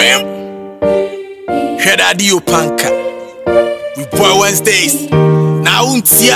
Head Adio Panka. We boy Wednesdays. Now untia.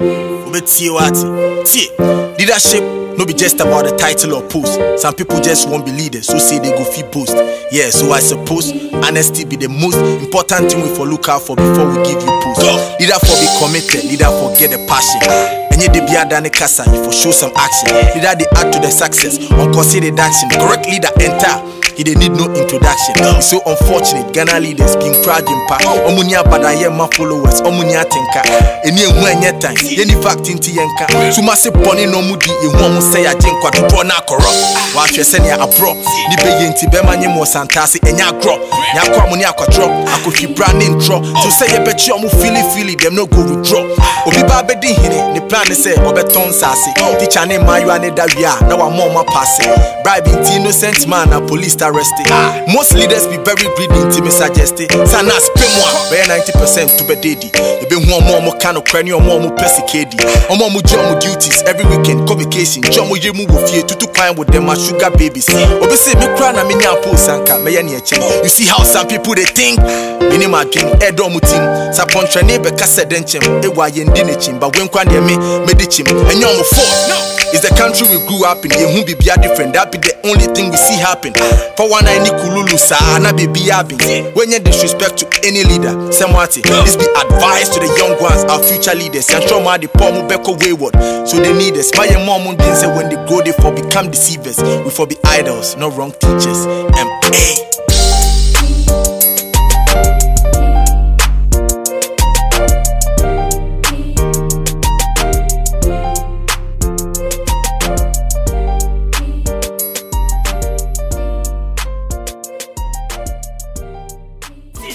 Leadership no be just about the title or post. Some people just won't be leaders, so say they go feel boast. Yeah, so I suppose honesty be the most important thing we for look out for before we give you post. Leader for be committed, leader for get the passion. And yet they be a done casa, you for show some action. Leader they add to the success, unconsidered action. Correct leader enter. He they need no introduction. It's so unfortunate. Ghana leaders being proud in pa. Omunia badaye my followers. Omunia tenka. Eni enye time. Yeni fact inti yenka. Sumase boni no mudi. Yehuamu say a jinkwa to na corrupt. Watch send ya abro. Ni be yenti bema nye mo santasi enya gro. Nyakwa munia kwa drop. Ako fi brand intro. To say ye bechi omu fili them no go withdraw. Obi ba bedi hine. Ni plan ni say obeton sasi. Teacher ne mayu ane dawia. Na wa mama passe. Bribe inti innocent man na police arrested. Most leaders be very greedy to me suggested. Sana spend one, but 90% to be daddy. You be one more kind of cranny or more persecute. Or more job duties every weekend, convocation. John will move with you to climb with them as sugar babies. Obi say me cry na me nya po sanka me ya check. You see how some people they think. Minima dream, edo mutim. Sapon trene be kase denchem. Ewa yendi nechim, but when kwa me medichim. And you for it's the country we grew up in. You won't be different. That be the only thing we see happen. For one I need kululu sa na baby happen. When you disrespect to any leader, Samwati, this be advice to the young ones, our future leaders. And show my the poor beko wayward. So they need us. My mom didn't say when they grow they for become deceivers. We for be idols, not wrong teachers. M.A.